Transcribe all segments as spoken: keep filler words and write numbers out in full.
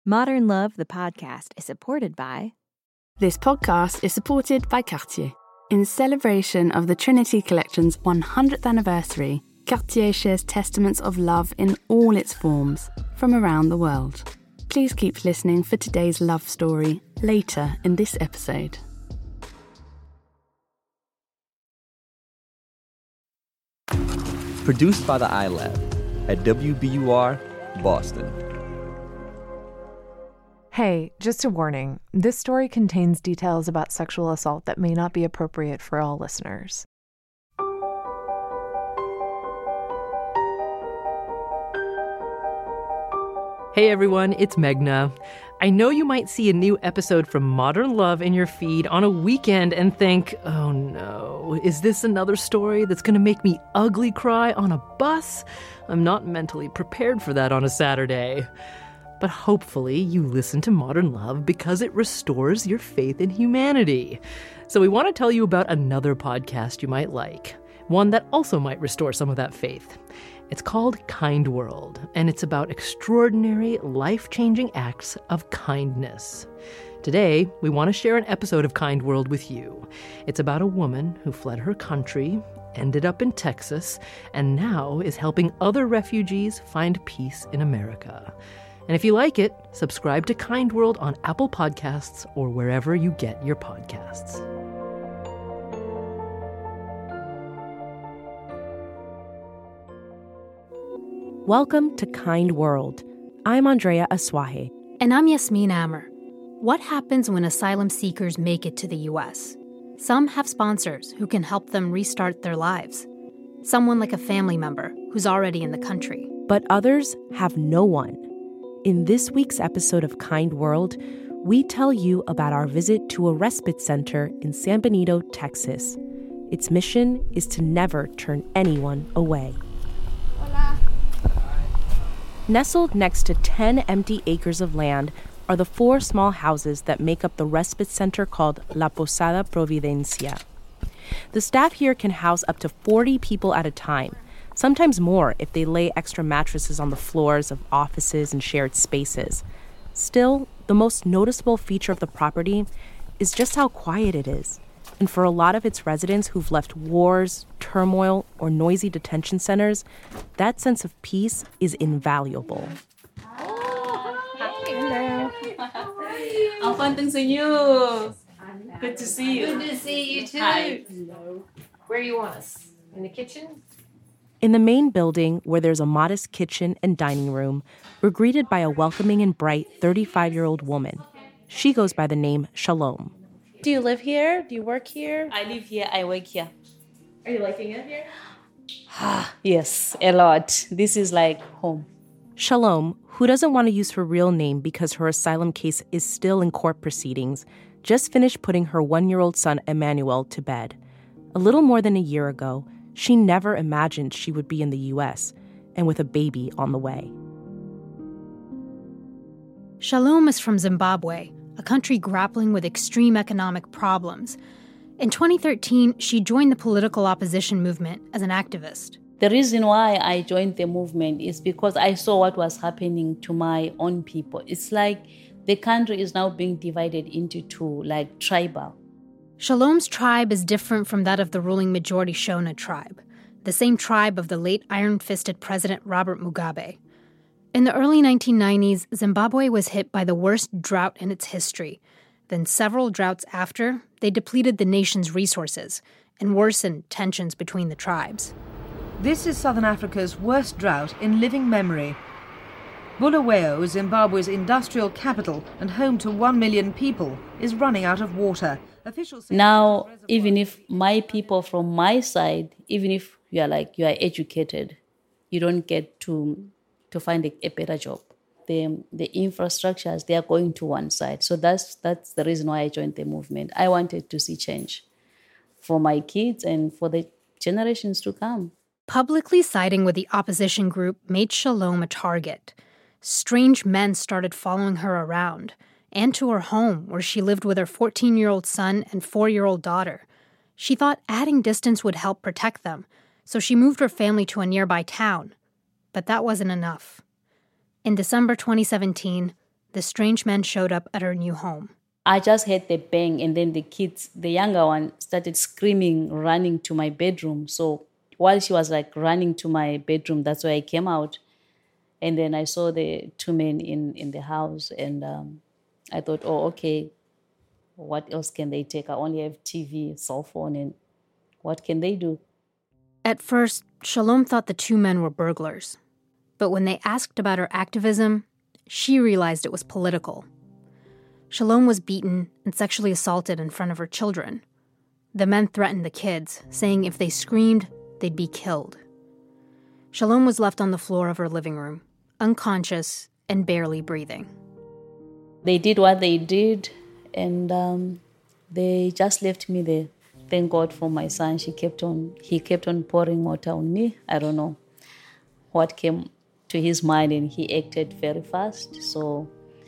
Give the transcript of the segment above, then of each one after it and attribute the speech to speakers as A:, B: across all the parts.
A: Modern Love, the podcast, is supported by...
B: This podcast is supported by Cartier. In celebration of the Trinity Collection's one hundredth anniversary, Cartier shares testaments of love in all its forms from around the world. Please keep listening for today's love story later in this episode.
C: Produced by the iLab at W B U R, Boston.
D: Hey, just a warning. This story contains details about sexual assault that may not be appropriate for all listeners.
E: Hey everyone, it's Meghna. I know you might see a new episode from Modern Love in your feed on a weekend and think, oh no, is this another story that's going to make me ugly cry on a bus? I'm not mentally prepared for that on a Saturday. But hopefully you listen to Modern Love because it restores your faith in humanity. So we want to tell you about another podcast you might like, one that also might restore some of that faith. It's called Kind World, and it's about extraordinary, life-changing acts of kindness. Today, we want to share an episode of Kind World with you. It's about a woman who fled her country, ended up in Texas, and now is helping other refugees find peace in America. And if you like it, subscribe to Kind World on Apple Podcasts or wherever you get your podcasts.
F: Welcome to Kind World. I'm Andrea Asuaje.
G: And I'm Yasmin Amer. What happens when asylum seekers make it to the U S? Some have sponsors who can help them restart their lives. Someone like a family member who's already in the country.
F: But others have no one. In this week's episode of Kind World, we tell you about our visit to a respite center in San Benito, Texas. Its mission is to never turn anyone away.
G: Hola.
F: Nestled next to ten empty acres of land are the four small houses that make up the respite center called La Posada Providencia. The staff here can house up to forty people at a time, sometimes more if they lay extra mattresses on the floors of offices and shared spaces. Still, the most noticeable feature of the property is just how quiet it is. And for a lot of its residents who've left wars, turmoil, or noisy detention centers, that sense of peace is invaluable.
H: Hello. How fun to see you. Good to see you.
I: Good to see you too.
H: Hi. Hello. Where do you want us? In the kitchen?
F: In the main building, where there's a modest kitchen and dining room, we're greeted by a welcoming and bright thirty-five-year-old woman. She goes by the name Shalom.
I: Do you live here? Do you work here?
H: I live here. I work here.
I: Are you liking it here?
H: Yes, a lot. This is like home.
F: Shalom, who doesn't want to use her real name because her asylum case is still in court proceedings, just finished putting her one-year-old son Emmanuel to bed. A little more than a year ago, she never imagined she would be in the U S, and with a baby on the way.
G: Shalom is from Zimbabwe, a country grappling with extreme economic problems. In twenty thirteen, she joined the political opposition movement as an activist.
H: The reason why I joined the movement is because I saw what was happening to my own people. It's like the country is now being divided into two, like tribal.
G: Shalom's tribe is different from that of the ruling majority Shona tribe, the same tribe of the late iron-fisted President Robert Mugabe. In the early nineteen nineties, Zimbabwe was hit by the worst drought in its history. Then several droughts after, they depleted the nation's resources and worsened tensions between the tribes.
J: This is Southern Africa's worst drought in living memory. Bulawayo, Zimbabwe's industrial capital and home to one million people, is running out of water. Officials say
H: now, even if my people from my side, even if you are like you are educated, you don't get to to find a, a better job. The the infrastructures, they are going to one side. So that's that's the reason why I joined the movement. I wanted to see change for my kids and for the generations to come.
G: Publicly siding with the opposition group made Shalom a target. Strange men started following her around and to her home, where she lived with her fourteen-year-old son and four-year-old daughter. She thought adding distance would help protect them, so she moved her family to a nearby town. But that wasn't enough. In December twenty seventeen, the strange men showed up at her new home.
H: I just heard the bang, and then the kids, the younger one, started screaming, running to my bedroom. So while she was like running to my bedroom, that's where I came out. And then I saw the two men in, in the house, and um, I thought, oh, okay, what else can they take? I only have T V, cell phone, and what can they do?
G: At first, Shalom thought the two men were burglars. But when they asked about her activism, she realized it was political. Shalom was beaten and sexually assaulted in front of her children. The men threatened the kids, saying if they screamed, they'd be killed. Shalom was left on the floor of her living room, unconscious and barely breathing.
H: They did what they did, and um, they just left me there. Thank God for my son. She kept on. He kept on pouring water on me. I don't know what came to his mind, and he acted very fast. So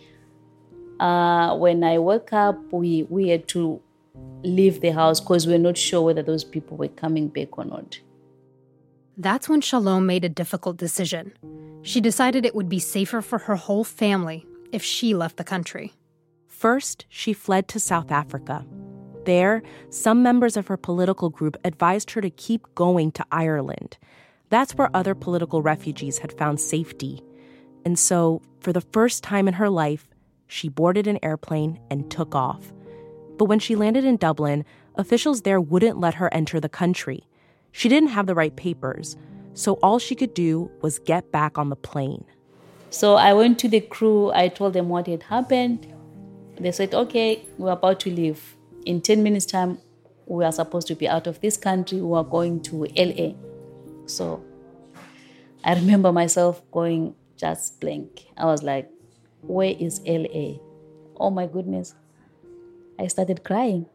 H: uh, when I woke up, we, we had to leave the house because we were not sure whether those people were coming back or not.
G: That's when Shalom made a difficult decision. She decided it would be safer for her whole family if she left the country.
F: First, she fled to South Africa. There, some members of her political group advised her to keep going to Ireland. That's where other political refugees had found safety. And so, for the first time in her life, she boarded an airplane and took off. But when she landed in Dublin, officials there wouldn't let her enter the country. She didn't have the right papers, so all she could do was get back on the plane.
H: So I went to the crew. I told them what had happened. They said, okay, we're about to leave. In ten minutes' time, we are supposed to be out of this country. We are going to L A. So I remember myself going just blank. I was like, where is L A? Oh my goodness. I started crying.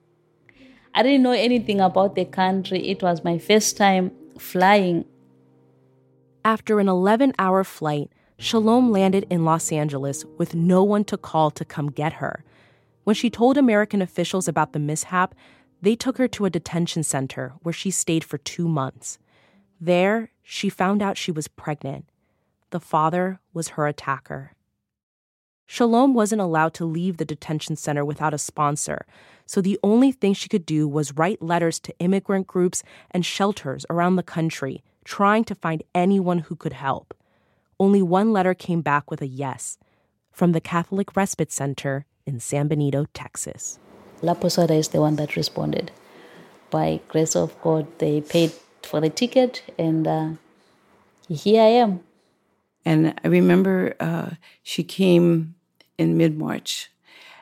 H: I didn't know anything about the country. It was my first time flying.
F: After an eleven-hour flight, Shalom landed in Los Angeles with no one to call to come get her. When she told American officials about the mishap, they took her to a detention center where she stayed for two months. There, she found out she was pregnant. The father was her attacker. Shalom wasn't allowed to leave the detention center without a sponsor, so the only thing she could do was write letters to immigrant groups and shelters around the country, trying to find anyone who could help. Only one letter came back with a yes, from the Catholic Respite Center in San Benito, Texas.
H: La Posada is the one that responded. By grace of God, they paid for the ticket, and uh, here I am.
K: And I remember uh, she came in mid-March,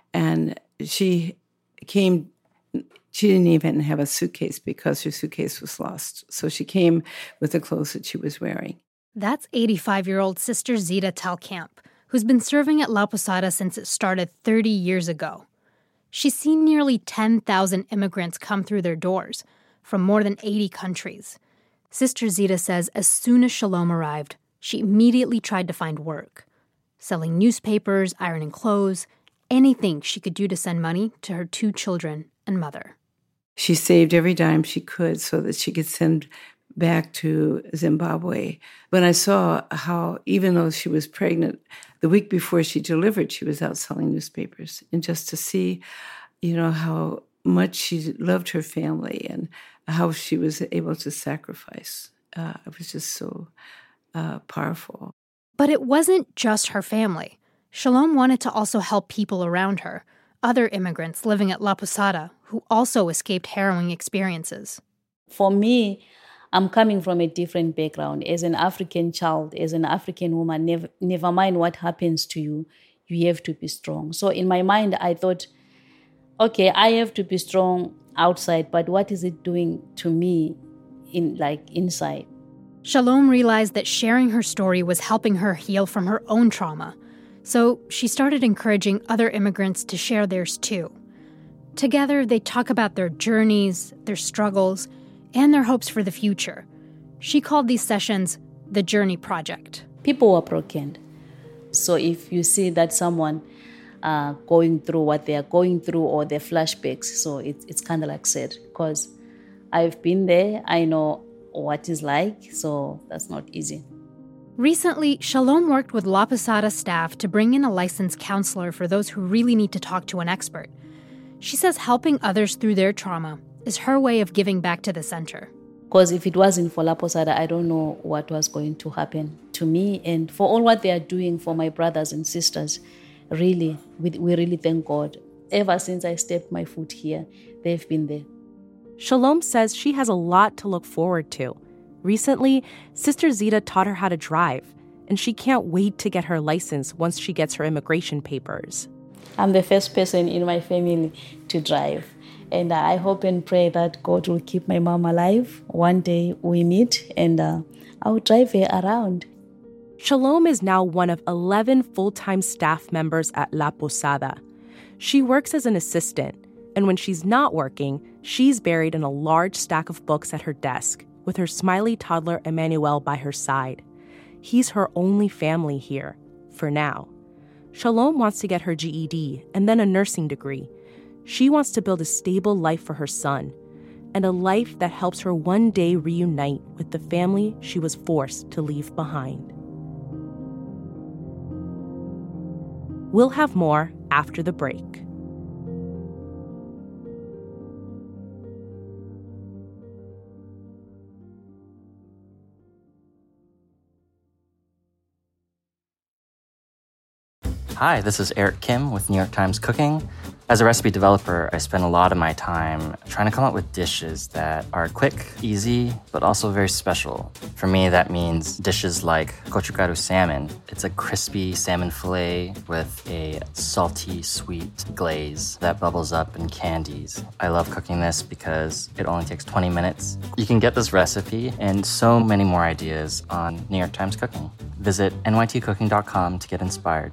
K: and she came, she didn't even have a suitcase because her suitcase was lost. So she came with the clothes that she was wearing.
G: That's eighty-five-year-old Sister Zita Telkamp, who's been serving at La Posada since it started thirty years ago. She's seen nearly ten thousand immigrants come through their doors from more than eighty countries. Sister Zita says as soon as Shalom arrived, she immediately tried to find work, selling newspapers, ironing clothes, anything she could do to send money to her two children and mother.
K: She saved every dime she could so that she could send back to Zimbabwe. When I saw how, even though she was pregnant, the week before she delivered, she was out selling newspapers. And just to see, you know, how much she loved her family and how she was able to sacrifice, uh, it was just so uh, powerful.
G: But it wasn't just her family. Shalom wanted to also help people around her, other immigrants living at La Posada who also escaped harrowing experiences.
H: For me, I'm coming from a different background. As an African child, as an African woman, never, never mind what happens to you, you have to be strong. So in my mind, I thought, okay, I have to be strong outside, but what is it doing to me in like inside?
G: Shalom realized that sharing her story was helping her heal from her own trauma. So she started encouraging other immigrants to share theirs too. Together, they talk about their journeys, their struggles, and their hopes for the future. She called these sessions the Journey Project.
H: People were broken. So if you see that someone uh, going through what they are going through or their flashbacks, so it, it's kind of like sad because I've been there. I know what it's like, so that's not easy.
G: Recently, Shalom worked with La Posada staff to bring in a licensed counselor for those who really need to talk to an expert. She says helping others through their trauma is her way of giving back to the center.
H: Because if it wasn't for La Posada, I don't know what was going to happen to me and for all what they are doing for my brothers and sisters. Really, we, we really thank God. Ever since I stepped my foot here, they've been there.
F: Shalom says she has a lot to look forward to. Recently, Sister Zita taught her how to drive, and she can't wait to get her license once she gets her immigration papers.
H: I'm the first person in my family to drive, and I hope and pray that God will keep my mom alive. One day we meet, and uh, I'll drive her around.
F: Shalom is now one of eleven full-time staff members at La Posada. She works as an assistant, and when she's not working, she's buried in a large stack of books at her desk, with her smiley toddler Emmanuel by her side. He's her only family here, for now. Shalom wants to get her G E D and then a nursing degree. She wants to build a stable life for her son, and a life that helps her one day reunite with the family she was forced to leave behind. We'll have more after the break.
L: Hi, this is Eric Kim with New York Times Cooking. As a recipe developer, I spend a lot of my time trying to come up with dishes that are quick, easy, but also very special. For me, that means dishes like gochugaru salmon. It's a crispy salmon fillet with a salty, sweet glaze that bubbles up and candies. I love cooking this because it only takes twenty minutes. You can get this recipe and so many more ideas on New York Times Cooking. Visit N Y T cooking dot com to get inspired.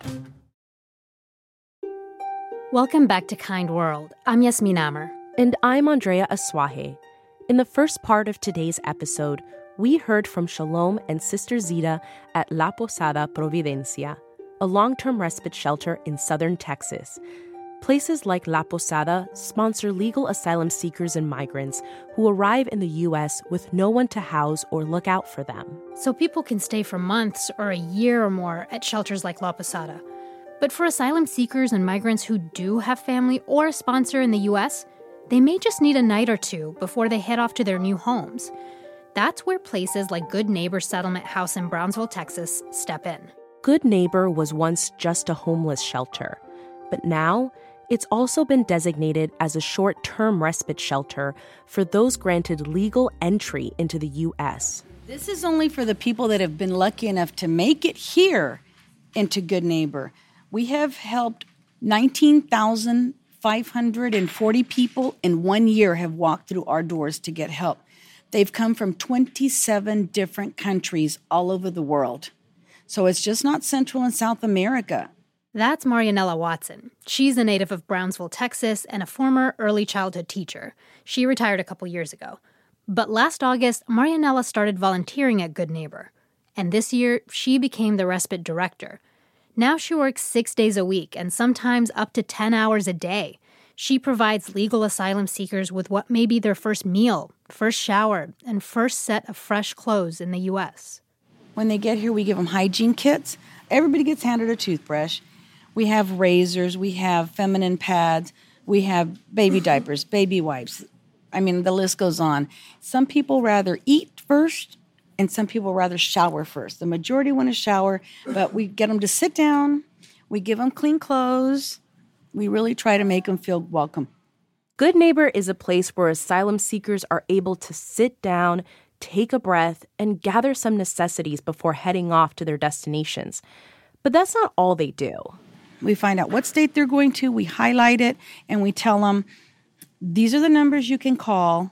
G: Welcome back to Kind World. I'm Yasmin Amer.
F: And I'm Andrea Asuaje. In the first part of today's episode, we heard from Shalom and Sister Zita at La Posada Providencia, a long-term respite shelter in southern Texas. Places like La Posada sponsor legal asylum seekers and migrants who arrive in the U S with no one to house or look out for them.
G: So people can stay for months or a year or more at shelters like La Posada. But for asylum seekers and migrants who do have family or a sponsor in the U S, they may just need a night or two before they head off to their new homes. That's where places like Good Neighbor Settlement House in Brownsville, Texas, step in.
F: Good Neighbor was once just a homeless shelter, but now it's also been designated as a short-term respite shelter for those granted legal entry into the U S.
M: This is only for the people that have been lucky enough to make it here into Good Neighbor. We have helped nineteen thousand five hundred forty people in one year have walked through our doors to get help. They've come from twenty-seven different countries all over the world. So it's just not Central and South America.
G: That's Marianella Watson. She's a native of Brownsville, Texas, and a former early childhood teacher. She retired a couple years ago. But last August, Marianella started volunteering at Good Neighbor. And this year, she became the respite director. Now she works six days a week and sometimes up to ten hours a day. She provides legal asylum seekers with what may be their first meal, first shower, and first set of fresh clothes in the U S.
M: When they get here, we give them hygiene kits. Everybody gets handed a toothbrush. We have razors. We have feminine pads. We have baby diapers, baby wipes. I mean, the list goes on. Some people rather eat first, and some people rather shower first. The majority want to shower, but we get them to sit down. We give them clean clothes. We really try to make them feel welcome.
F: Good Neighbor is a place where asylum seekers are able to sit down, take a breath, and gather some necessities before heading off to their destinations. But that's not all they do.
M: We find out what state they're going to, we highlight it, and we tell them, these are the numbers you can call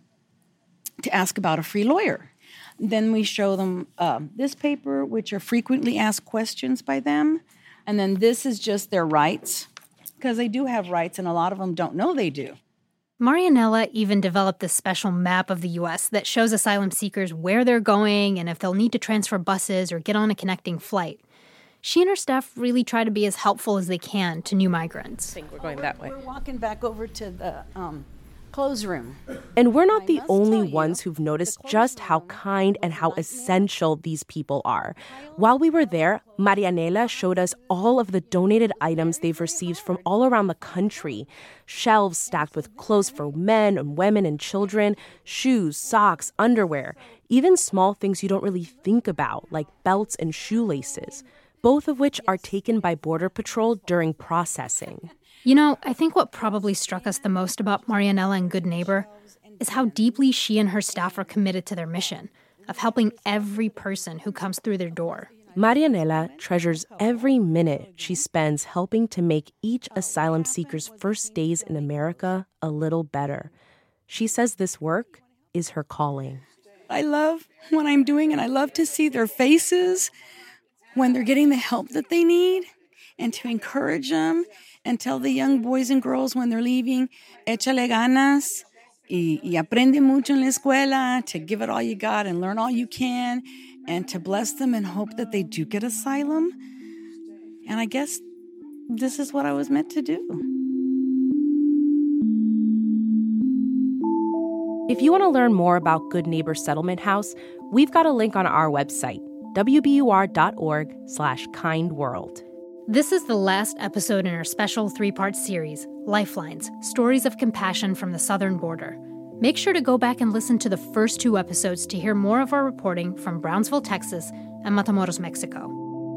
M: to ask about a free lawyer. Then we show them uh, this paper, which are frequently asked questions by them. And then this is just their rights, because they do have rights, and a lot of them don't know they do.
G: Marianella even developed this special map of the U S that shows asylum seekers where they're going and if they'll need to transfer buses or get on a connecting flight. She and her staff really try to be as helpful as they can to new migrants.
F: I think we're going that way.
M: We're walking back over to the um, Clothes room.
F: And we're not the only ones who've noticed just how kind and how essential these people are. While we were there, Marianela showed us all of the donated items they've received from all around the country. Shelves stacked with clothes for men and women and children, shoes, socks, underwear, even small things you don't really think about, like belts and shoelaces, both of which are taken by Border Patrol during processing.
G: You know, I think what probably struck us the most about Marianela and Good Neighbor is how deeply she and her staff are committed to their mission of helping every person who comes through their door.
F: Marianela treasures every minute she spends helping to make each asylum seeker's first days in America a little better. She says this work is her calling.
M: I love what I'm doing, and I love to see their faces when they're getting the help that they need, and to encourage them and tell the young boys and girls when they're leaving, échale ganas y, y aprende mucho en la escuela, to give it all you got and learn all you can, and to bless them and hope that they do get asylum. And I guess this is what I was meant to do.
F: If you want to learn more about Good Neighbor Settlement House, we've got a link on our website, w b u r dot org slash kind world.
G: This is the last episode in our special three-part series, Lifelines, Stories of Compassion from the Southern Border. Make sure to go back and listen to the first two episodes to hear more of our reporting from Brownsville, Texas, and Matamoros, Mexico.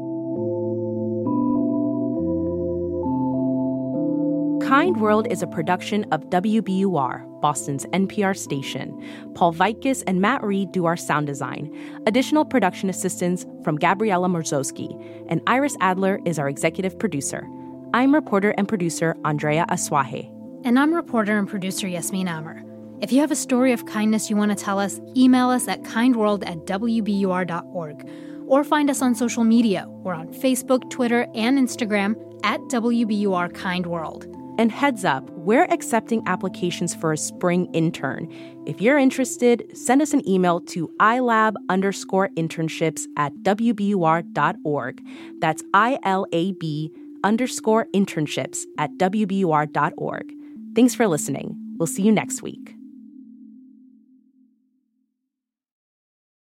F: Kind World is a production of W B U R, Boston's N P R station. Paul Vaitkus and Matt Reed do our sound design. Additional production assistance from Gabriela Morzowski, and Iris Adler is our executive producer. I'm reporter and producer Andrea Asuaje.
G: And I'm reporter and producer Yasmin Amer. If you have a story of kindness you want to tell us, email us at kindworld at w b u r dot org. Or find us on social media. We're on Facebook, Twitter, and Instagram at W B U R Kind World.
F: And heads up, we're accepting applications for a spring intern. If you're interested, send us an email to ilab underscore internships at w b u r dot org. That's I L A B underscore internships at w b u r dot org. Thanks for listening. We'll see you next week.